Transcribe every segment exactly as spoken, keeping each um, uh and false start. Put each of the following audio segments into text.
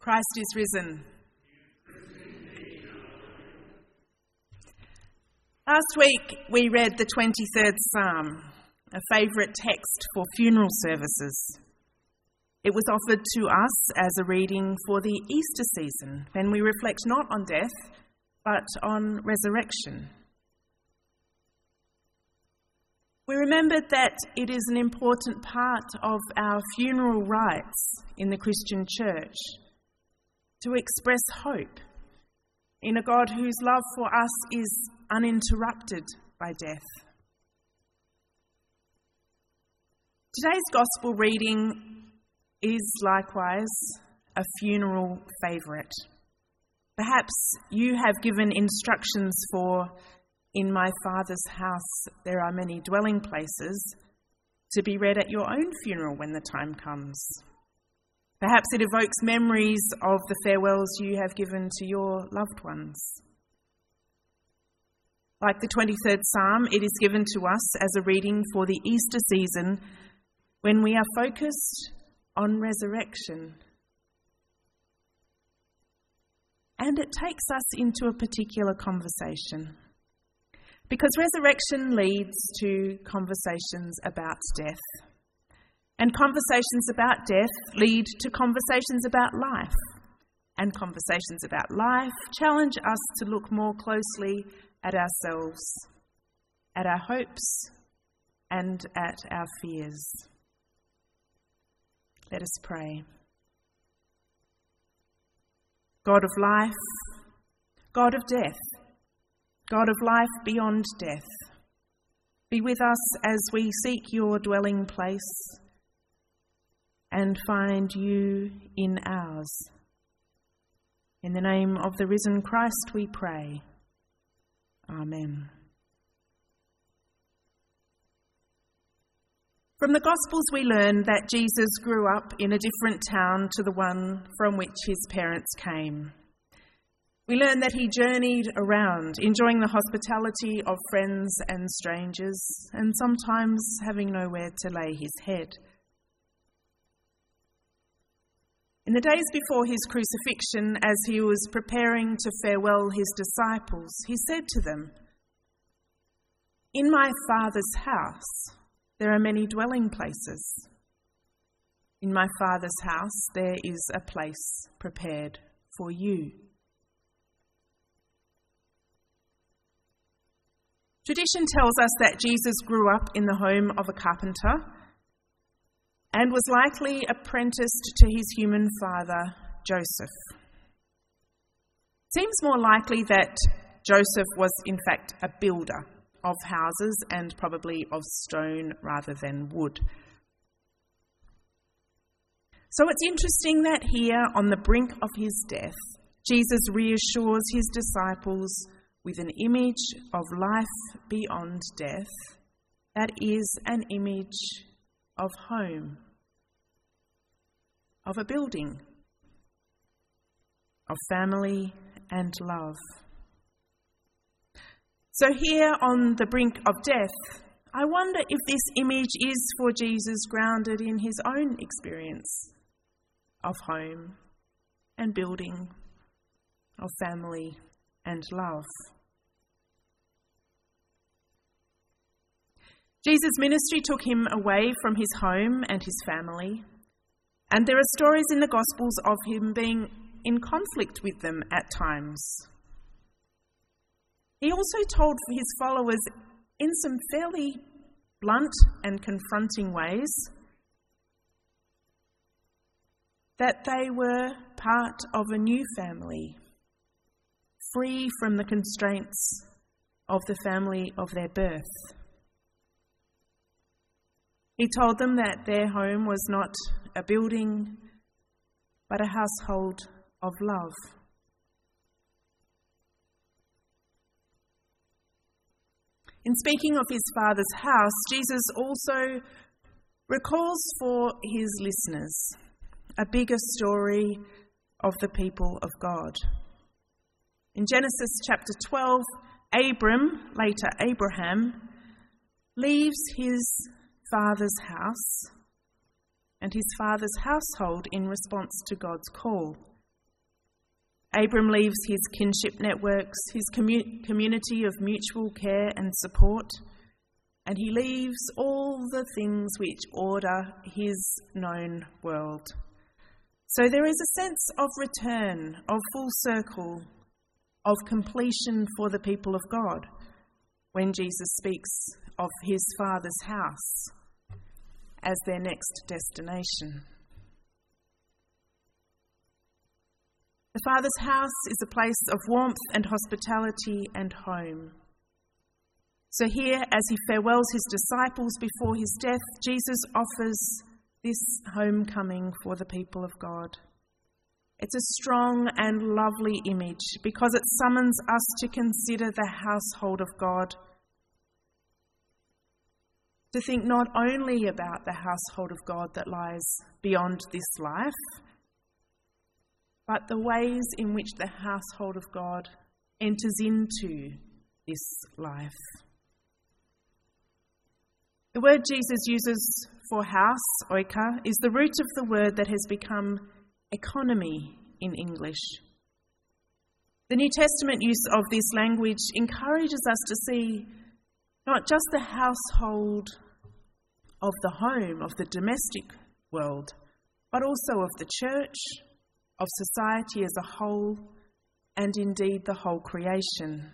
Christ is risen. Last week we read the twenty-third Psalm, a favourite text for funeral services. It was offered to us as a reading for the Easter season, when we reflect not on death, but on resurrection. We remembered that it is an important part of our funeral rites in the Christian Church to express hope in a God whose love for us is uninterrupted by death. Today's Gospel reading is likewise a funeral favourite. Perhaps you have given instructions for, "In my Father's house there are many dwelling places," to be read at your own funeral when the time comes. Perhaps it evokes memories of the farewells you have given to your loved ones. Like the twenty-third Psalm, it is given to us as a reading for the Easter season when we are focused on resurrection. And it takes us into a particular conversation, because resurrection leads to conversations about death. And conversations about death lead to conversations about life. And conversations about life challenge us to look more closely at ourselves, at our hopes, and at our fears. Let us pray. God of life, God of death, God of life beyond death, be with us as we seek your dwelling place and find you in ours. In the name of the risen Christ we pray. Amen. From the Gospels we learn that Jesus grew up in a different town to the one from which his parents came. We learn that he journeyed around, enjoying the hospitality of friends and strangers, and sometimes having nowhere to lay his head. In the days before his crucifixion, as he was preparing to farewell his disciples, he said to them, "In my Father's house there are many dwelling places. In my Father's house there is a place prepared for you." Tradition tells us that Jesus grew up in the home of a carpenter and was likely apprenticed to his human father, Joseph. It seems more likely that Joseph was in fact a builder of houses, and probably of stone rather than wood. So it's interesting that here, on the brink of his death, Jesus reassures his disciples with an image of life beyond death, that is, an image of home, of a building, of family and love. So here on the brink of death, I wonder if this image is for Jesus grounded in his own experience of home and building, of family and love. Jesus' ministry took him away from his home and his family, and there are stories in the Gospels of him being in conflict with them at times. He also told his followers in some fairly blunt and confronting ways that they were part of a new family, free from the constraints of the family of their birth. He told them that their home was not a building, but a household of love. In speaking of his Father's house, Jesus also recalls for his listeners a bigger story of the people of God. In Genesis chapter twelve, Abram, later Abraham, leaves his father's house and his father's household in response to God's call Abram leaves his kinship networks, his commu- community of mutual care and support, and he leaves all the things which order his known world. So there is a sense of return, of full circle, of completion for the people of God when Jesus speaks of his Father's house as their next destination. The Father's house is a place of warmth and hospitality and home. So here, as he farewells his disciples before his death, Jesus offers this homecoming for the people of God. It's a strong and lovely image because it summons us to consider the household of God, to think not only about the household of God that lies beyond this life, but the ways in which the household of God enters into this life. The word Jesus uses for house, oika, is the root of the word that has become economy in English. The New Testament use of this language encourages us to see not just the household of the home, of the domestic world, but also of the church, of society as a whole, and indeed the whole creation.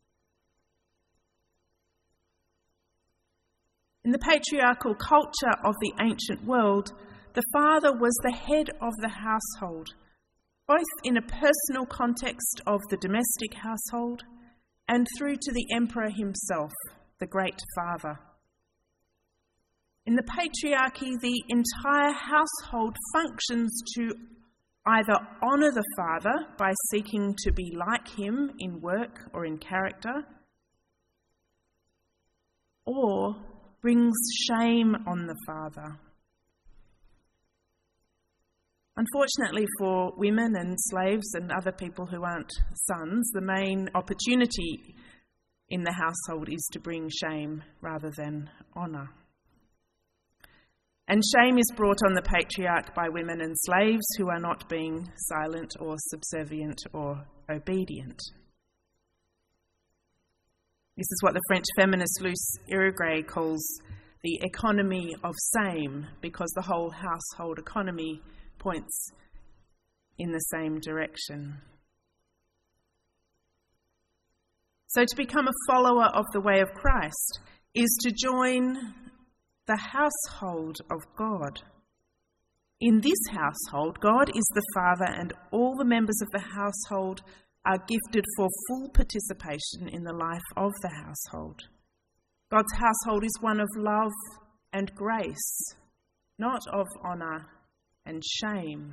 In the patriarchal culture of the ancient world, the father was the head of the household, both in a personal context of the domestic household and through to the emperor himself, the great father. In the patriarchy, the entire household functions to either honour the father by seeking to be like him in work or in character, or brings shame on the father. Unfortunately for women and slaves and other people who aren't sons, the main opportunity in the household is to bring shame rather than honour. And shame is brought on the patriarch by women and slaves who are not being silent or subservient or obedient. This is what the French feminist Luce Irigaray calls the economy of same, because the whole household economy points in the same direction. So to become a follower of the way of Christ is to join the household of God. In this household, God is the Father, and all the members of the household are gifted for full participation in the life of the household. God's household is one of love and grace, not of honour and shame.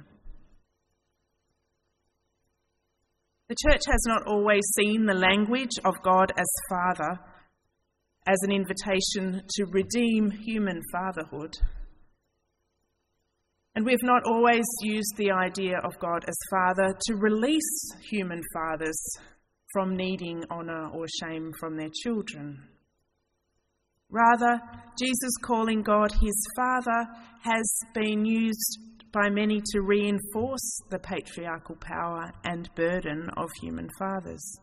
The church has not always seen the language of God as Father as an invitation to redeem human fatherhood. And we have not always used the idea of God as Father to release human fathers from needing honour or shame from their children. Rather, Jesus calling God his Father has been used by many to reinforce the patriarchal power and burden of human fathers.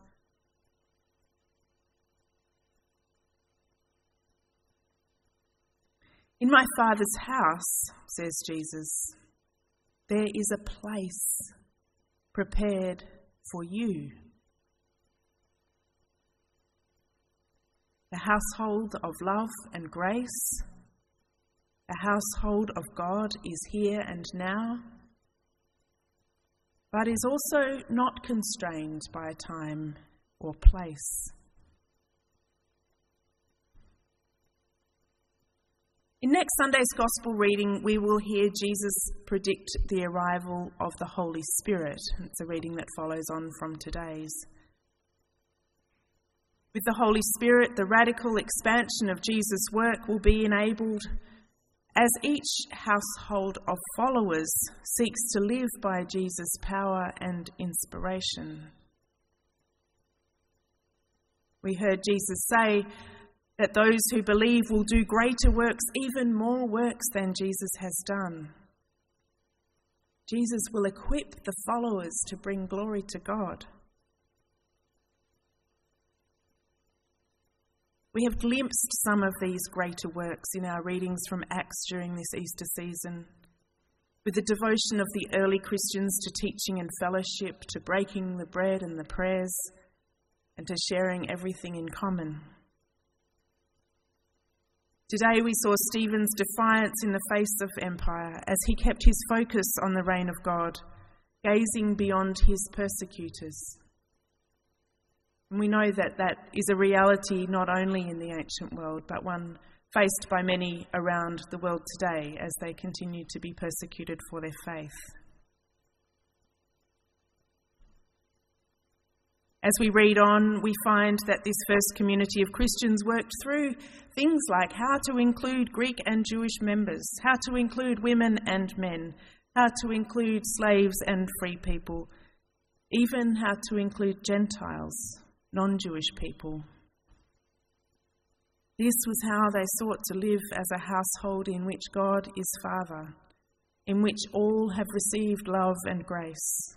In my Father's house, says Jesus, there is a place prepared for you. The household of love and grace, the household of God is here and now, but is also not constrained by time or place. In next Sunday's Gospel reading, we will hear Jesus predict the arrival of the Holy Spirit. It's a reading that follows on from today's. With the Holy Spirit, the radical expansion of Jesus' work will be enabled as each household of followers seeks to live by Jesus' power and inspiration. We heard Jesus say that those who believe will do greater works, even more works than Jesus has done. Jesus will equip the followers to bring glory to God. We have glimpsed some of these greater works in our readings from Acts during this Easter season, with the devotion of the early Christians to teaching and fellowship, to breaking the bread and the prayers, and to sharing everything in common. Today we saw Stephen's defiance in the face of empire as he kept his focus on the reign of God, gazing beyond his persecutors. And we know that that is a reality not only in the ancient world, but one faced by many around the world today as they continue to be persecuted for their faith. As we read on, we find that this first community of Christians worked through things like how to include Greek and Jewish members, how to include women and men, how to include slaves and free people, even how to include Gentiles, non-Jewish people. This was how they sought to live as a household in which God is Father, in which all have received love and grace.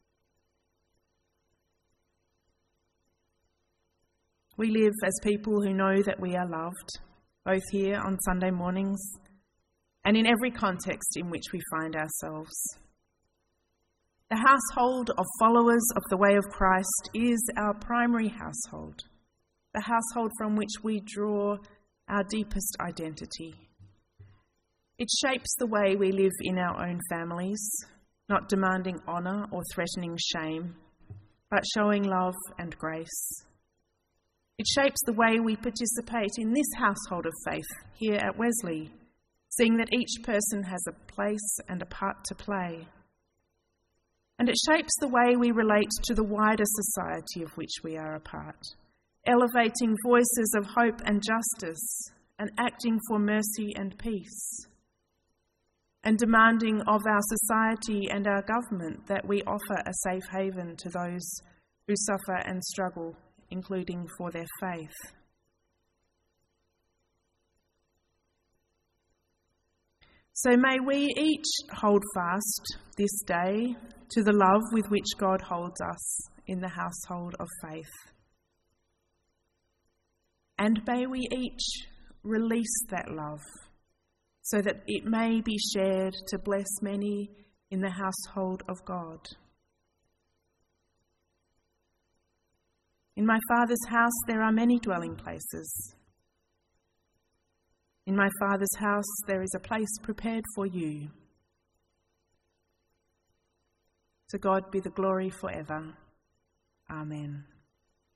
We live as people who know that we are loved, both here on Sunday mornings and in every context in which we find ourselves. The household of followers of the way of Christ is our primary household, the household from which we draw our deepest identity. It shapes the way we live in our own families, not demanding honour or threatening shame, but showing love and grace. It shapes the way we participate in this household of faith here at Wesley, seeing that each person has a place and a part to play. And it shapes the way we relate to the wider society of which we are a part, elevating voices of hope and justice and acting for mercy and peace, and demanding of our society and our government that we offer a safe haven to those who suffer and struggle, including for their faith. So may we each hold fast this day to the love with which God holds us in the household of faith. And may we each release that love so that it may be shared to bless many in the household of God. In my Father's house there are many dwelling places. In my Father's house there is a place prepared for you. To God be the glory forever. Amen.